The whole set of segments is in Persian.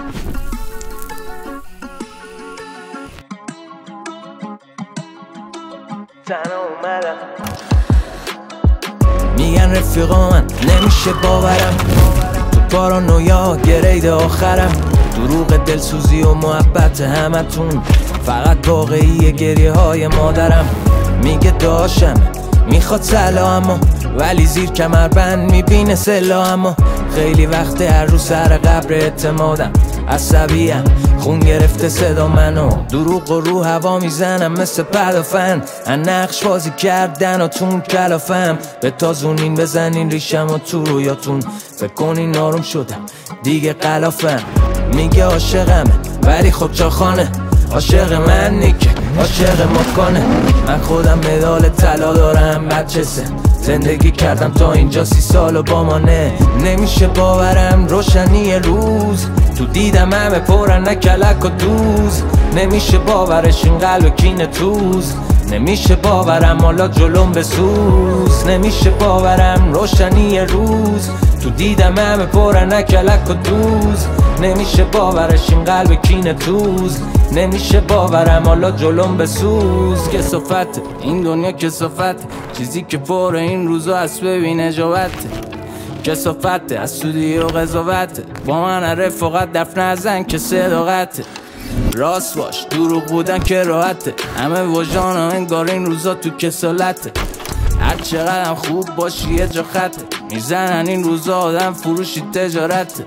میگن رفیقا من نمیشه باورم، تو پارانویا گرید آخرم، دروغ دلسوزی و محبت همتون فقط واقعی گریه های مادرم. میگه داشتم میخواد سلامو ولی زیر کمربند میبینه سلامو. خیلی وقته هر رو سر قبر اعتمادم، عصبیم خون گرفته صدا منو، دروغ و رو هوا میزنم مثل پدافند، ان نقش بازی کردن و تون کلافم، به تازونین بزنین ریشم و تو رویاتون فکر کنین آروم شدم دیگه قلافم. میگه عاشقمه ولی خب چاخانه، عاشق من نیکه عاشق مکانه، من خودم مدال طلا دارم بچه سن، زندگی کردم تا اینجا 30 سال و با مانه. نمیشه باورم روشنی روز، تو دیدم همه پرن نکلک و دوز، نمیشه باورش این قلب کین توز، نمیشه باورم حالا جلوم بسوز، نمیشه باورم روشنی روز، تو دیدم همه پرن نکلک و دوز، نمیشه باورش این قلب کین توز، نمیشه باورم حالا جلوم بسوز. کسافت این دنیا کسافت، چیزی که پر این روزا از ببین اجابت، کسافت از سودی و قضاوت، با من رفاقت دفن نزن که صداقت، راست باش دروغ بودن که راحته، همه وجدان ها انگار این روزا تو کسالته، هر چقدر خوب باشی یه جا خطه، میزنن این روزا آدم فروشی تجارته.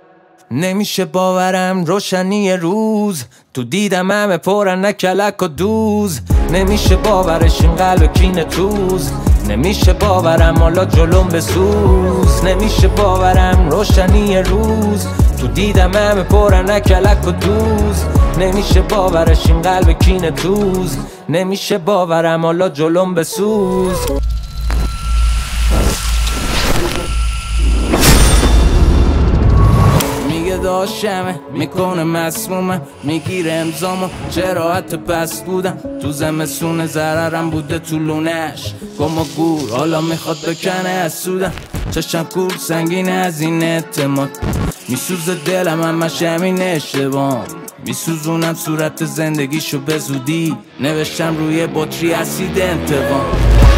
نمیشه باورم روشنی روز، تو دیدم همه پرن نکلک و دوز، نمیشه باورش این قلب کین توز، نمیشه باورم حالا جلوم بسوز، نمیشه باورم روشنی روز، تو دیدم همه پرن نکلک و دوز، نمیشه باورش این قلب کین توز، نمیشه باورم حالا جلوم بسوز. داشتمه میکنه مسمومه، میگیره امضامو چرا حتی پس بودم، تو زمستون ضررم بوده تو لونش گم و گور، حالا میخواد بکنه از سودم، چشم کور سنگینه از این اعتماد، میسوزه دلم همش همین اشتباه، میسوزونم صورت زندگیشو به زودی، نوشتم روی بطری اسید انتقام.